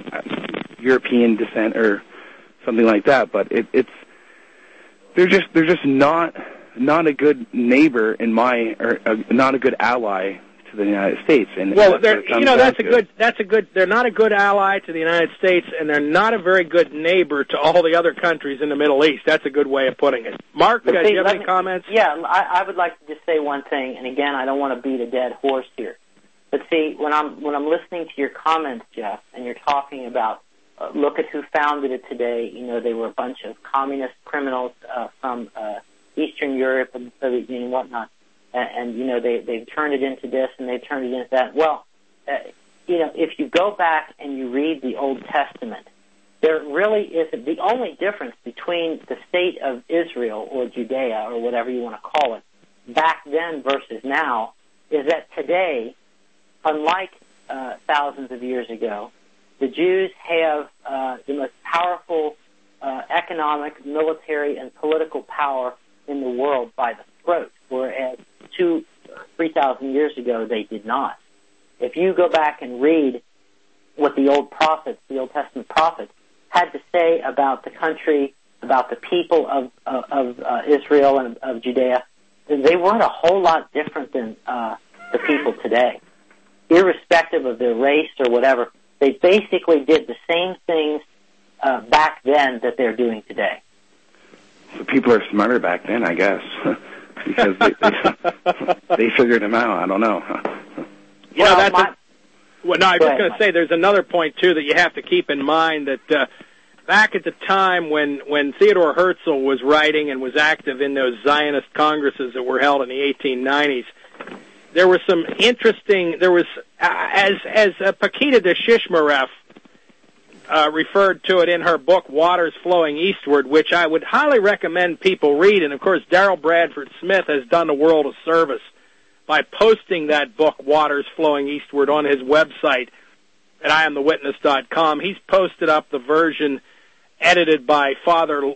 European descent or something like that. But they're just not a good neighbor not a good ally to the United States. And well, they're not a good ally to the United States, and they're not a very good neighbor to all the other countries in the Middle East. That's a good way of putting it. Mark, do you have any comments? Yeah, I would like to just say one thing, and again, I don't want to beat a dead horse here. But see, when I'm listening to your comments, Jeff, and you're talking about look at who founded it today. You know, they were a bunch of communist criminals from Eastern Europe and the Soviet Union and whatnot. And you know, they've turned it into this and they've turned it into that. Well, you know, if you go back and you read the Old Testament, there really isn't. The only difference between the state of Israel or Judea or whatever you want to call it back then versus now is that today, unlike thousands of years ago, the Jews have the most powerful economic, military, and political power in the world by the throat, whereas 3,000 years ago they did not. If you go back and read what the Old Testament prophets, had to say about the country, about the people of Israel and of Judea, they weren't a whole lot different than the people today. Irrespective of their race or whatever, they basically did the same things back then that they're doing today. So people are smarter back then, I guess, because they figured them out. I don't know. I was just going to say there's another point, too, that you have to keep in mind that back at the time when Theodore Herzl was writing and was active in those Zionist congresses that were held in the 1890s, there was some interesting, as Pakita de Shishmaref referred to it in her book, Waters Flowing Eastward, which I would highly recommend people read. And, of course, Darrell Bradford Smith has done the world a service by posting that book, Waters Flowing Eastward, on his website at IamTheWitness.com. He's posted up the version edited by Father,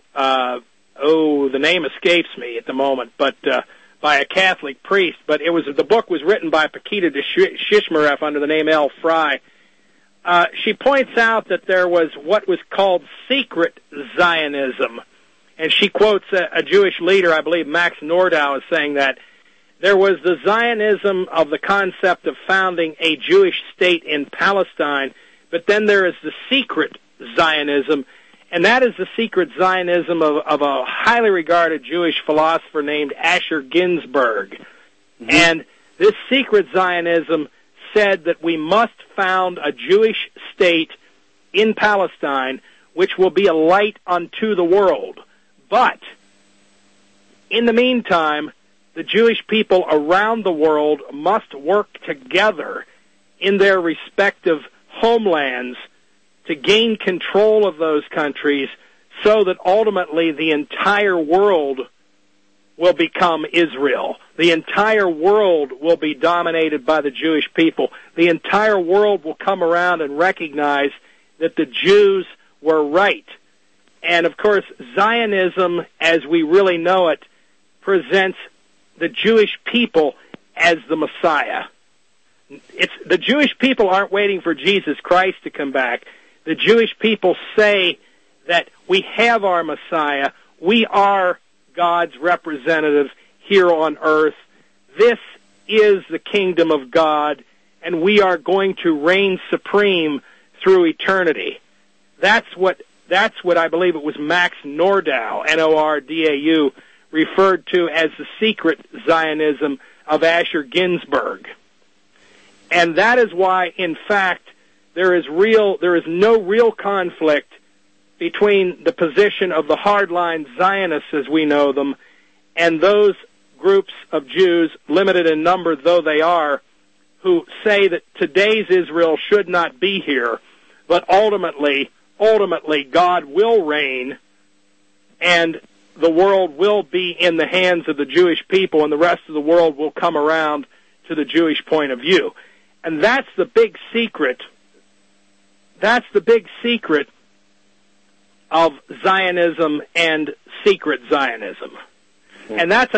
the name escapes me at the moment, but by a Catholic priest. But the book was written by Pakita de Shishmaref under the name L. Fry. She points out that there was what was called secret Zionism, and she quotes a Jewish leader, I believe Max Nordau, as saying that there was the Zionism of the concept of founding a Jewish state in Palestine, but then there is the secret Zionism, and that is the secret Zionism of a highly regarded Jewish philosopher named Asher Ginsburg. Mm-hmm. And this secret Zionism said that we must found a Jewish state in Palestine which will be a light unto the world. But in the meantime, the Jewish people around the world must work together in their respective homelands to gain control of those countries so that ultimately the entire world will become Israel. The entire world will be dominated by the Jewish people. The entire world will come around and recognize that the Jews were right. And, of course, Zionism, as we really know it, presents the Jewish people as the Messiah. The Jewish people aren't waiting for Jesus Christ to come back. The Jewish people say that we have our Messiah. We are God's representative here on earth. This is the kingdom of God, and we are going to reign supreme through eternity. That's what I believe it was Max Nordau, Nordau, referred to as the secret Zionism of Asher Ginsburg. And that is why, in fact, there is no real conflict between the position of the hardline Zionists, as we know them, and those groups of Jews, limited in number though they are, who say that today's Israel should not be here, but ultimately God will reign, and the world will be in the hands of the Jewish people, and the rest of the world will come around to the Jewish point of view. And that's the big secret. That's the big secret of Zionism and secret Zionism. And that's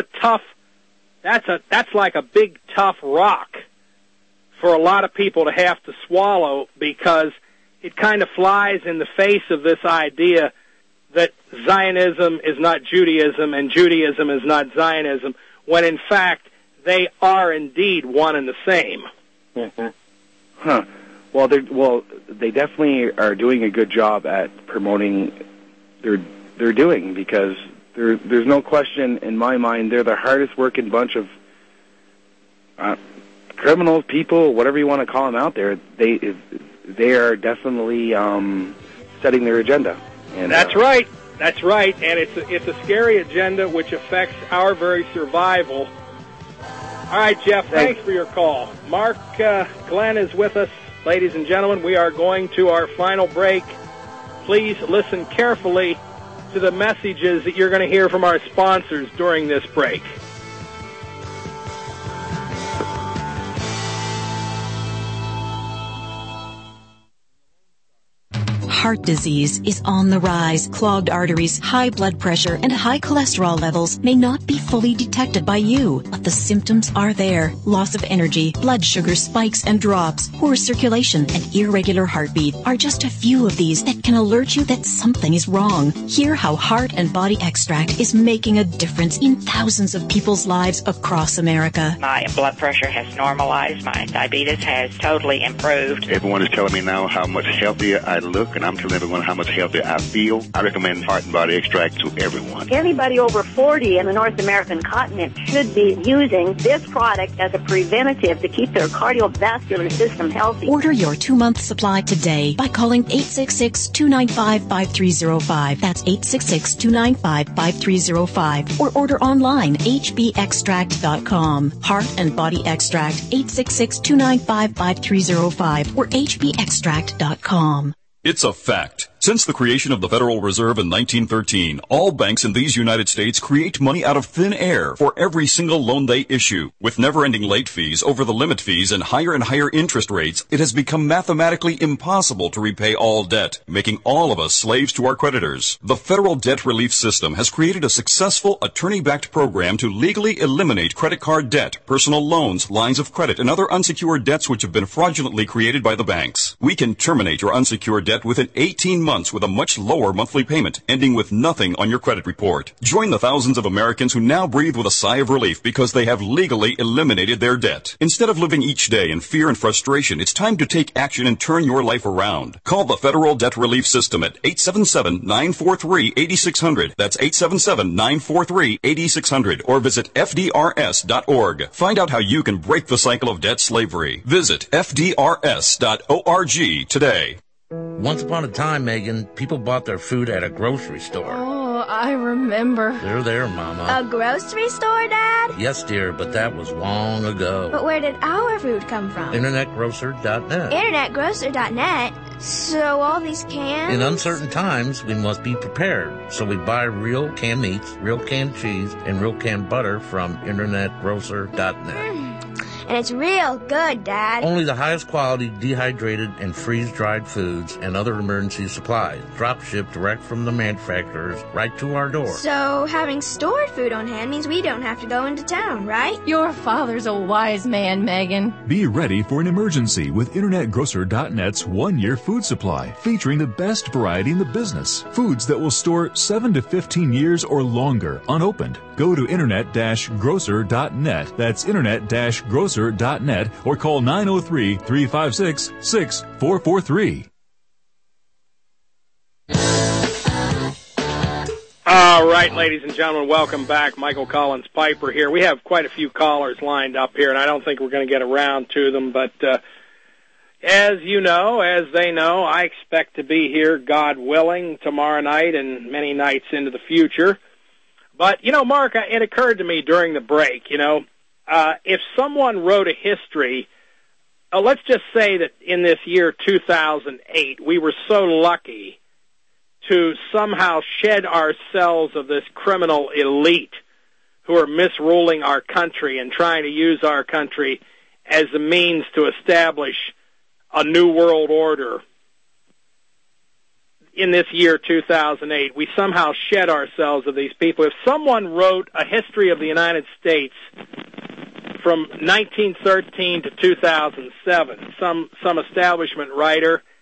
like a big tough rock for a lot of people to have to swallow, because it kind of flies in the face of this idea that Zionism is not Judaism and Judaism is not Zionism, when in fact they are indeed one and the same. Mm-hmm. Huh. Well, they definitely are doing a good job at promoting they're doing, because there's no question in my mind they're the hardest working bunch of criminals, people, whatever you want to call them out there. They are definitely setting their agenda. And That's right. That's right. And it's a scary agenda which affects our very survival. All right, Jeff, thanks for your call. Mark Glenn is with us. Ladies and gentlemen, we are going to our final break. Please listen carefully to the messages that you're going to hear from our sponsors during this break. Heart disease is on the rise. Clogged arteries, high blood pressure, and high cholesterol levels may not be fully detected by you, but the symptoms are there. Loss of energy, blood sugar spikes and drops, poor circulation, and irregular heartbeat are just a few of these that can alert you that something is wrong. Hear how Heart and Body Extract is making a difference in thousands of people's lives across America. My blood pressure has normalized. My diabetes has totally improved. Everyone is telling me now how much healthier I look, and I'm telling everyone how much healthier I feel. I recommend Heart and Body Extract to everyone. Anybody over 40 in the North American continent should be using this product as a preventative to keep their cardiovascular system healthy. Order your 2-month supply today by calling 866-295-5305. That's 866-295-5305. Or order online, hbextract.com. Heart and Body Extract, 866-295-5305 or hbextract.com. It's a fact. Since the creation of the Federal Reserve in 1913, all banks in these United States create money out of thin air for every single loan they issue. With never-ending late fees, over-the-limit fees, and higher interest rates, it has become mathematically impossible to repay all debt, making all of us slaves to our creditors. The Federal Debt Relief System has created a successful attorney-backed program to legally eliminate credit card debt, personal loans, lines of credit, and other unsecured debts which have been fraudulently created by the banks. We can terminate your unsecured debt within 18 months with a much lower monthly payment, ending with nothing on your credit report. Join the thousands of Americans who now breathe with a sigh of relief because they have legally eliminated their debt. Instead of living each day in fear and frustration, it's time to take action and turn your life around. Call the Federal Debt Relief System at 877-943-8600. That's 877-943-8600. Or visit FDRS.org. Find out how you can break the cycle of debt slavery. Visit FDRS.org today. Once upon a time, Megan, people bought their food at a grocery store. Oh, I remember. They're there, Mama. A grocery store, Dad? Yes, dear, but that was long ago. But where did our food come from? InternetGrocer.net. InternetGrocer.net? So all these cans? In uncertain times, we must be prepared. So we buy real canned meats, real canned cheese, and real canned butter from InternetGrocer.net. And it's real good, Dad. Only the highest quality dehydrated and freeze-dried foods and other emergency supplies. Drop shipped direct from the manufacturers right to our door. So having stored food on hand means we don't have to go into town, right? Your father's a wise man, Megan. Be ready for an emergency with InternetGrocer.net's 1-year food supply, featuring the best variety in the business. Foods that will store 7 to 15 years or longer, unopened. Go to Internet-Grocer.net. That's Internet-Grocer.net or call 903-356-6443. All right, ladies and gentlemen, welcome back. Michael Collins Piper here. We have quite a few callers lined up here, and I don't think we're going to get around to them, but as you know, as they know, I expect to be here, God willing, tomorrow night and many nights into the future. But, you know, Mark, it occurred to me during the break, if someone wrote a history, let's just say that in this year 2008, we were so lucky to somehow shed ourselves of this criminal elite who are misruling our country and trying to use our country as a means to establish a new world order. In this year 2008, we somehow shed ourselves of these people. If someone wrote a history of the United States from 1913 to 2007, some establishment writer,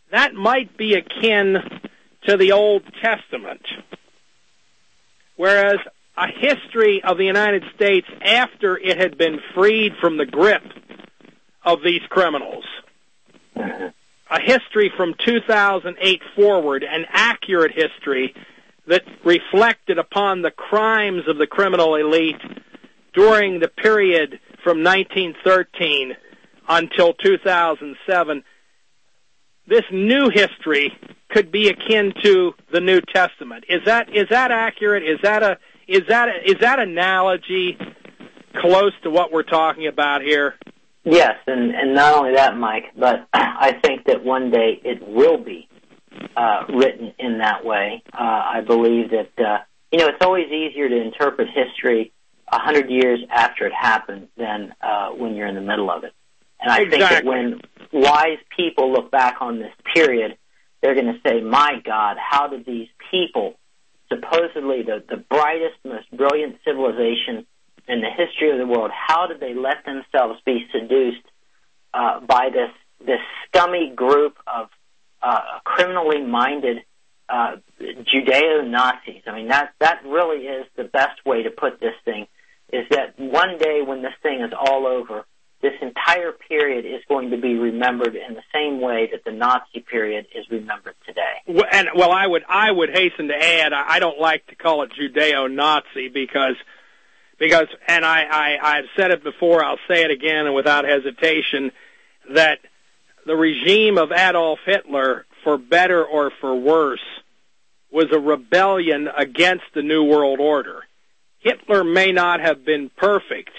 that might be akin to the Old Testament, whereas a history of the United States after it had been freed from the grip of these criminals, a history from 2008 forward, an accurate history that reflected upon the crimes of the criminal elite during the period from 1913 until 2007. This new history could be akin to the New Testament. Is that accurate? Is that analogy close to what we're talking about here? Yes, and not only that, Mike, but I think that one day it will be written in that way. I believe that, it's always easier to interpret history 100 years after it happened than when you're in the middle of it. And I think that when wise people look back on this period, they're going to say, my God, how did these people, supposedly the brightest, most brilliant civilization in the history of the world, how did they let themselves be seduced by this scummy group of criminally minded Judeo-Nazis? I mean, that really is the best way to put this thing, is that one day when this thing is all over, this entire period is going to be remembered in the same way that the Nazi period is remembered today. Well, I would hasten to add, I don't like to call it Judeo-Nazi because, and I've said it before, I'll say it again and without hesitation, that the regime of Adolf Hitler, for better or for worse, was a rebellion against the New World Order. Hitler may not have been perfect,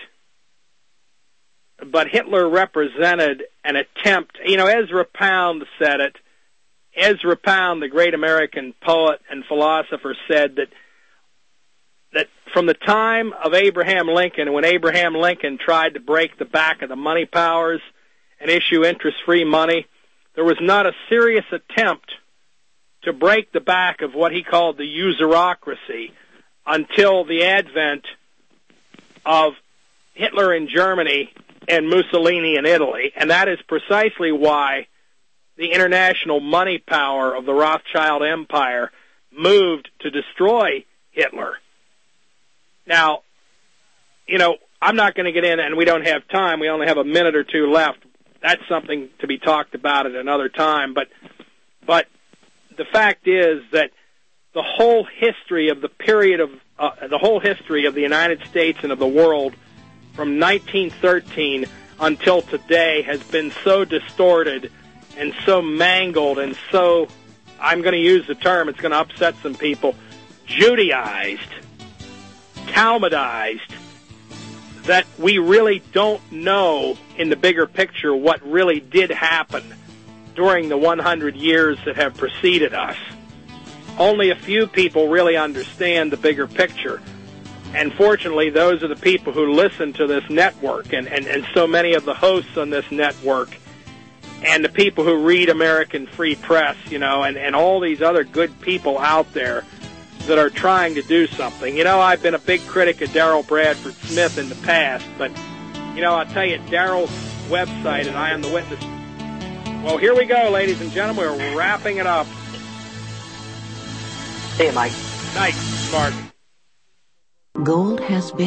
but Hitler represented an attempt. Ezra Pound said it. Ezra Pound, the great American poet and philosopher, said that from the time of Abraham Lincoln, when Abraham Lincoln tried to break the back of the money powers and issue interest-free money, there was not a serious attempt to break the back of what he called the usurocracy until the advent of Hitler in Germany and Mussolini in Italy. And that is precisely why the international money power of the Rothschild Empire moved to destroy Hitler. Now, I'm not going to get in, and we don't have time. We only have a minute or two left. That's something to be talked about at another time. But the fact is that the whole history of the whole history of the United States and of the world from 1913 until today has been so distorted and so mangled and so, I'm going to use the term, it's going to upset some people, Judaized, Talmudized, that we really don't know in the bigger picture what really did happen during the 100 years that have preceded us. Only a few people really understand the bigger picture. And fortunately, those are the people who listen to this network and so many of the hosts on this network and the people who read American Free Press, and all these other good people out there that are trying to do something. I've been a big critic of Darrell Bradford Smith in the past, but, I'll tell you, Darrell's website at I Am the Witness. Well, here we go, ladies and gentlemen. We're wrapping it up. See you, Mike. Night, Mark. Gold has been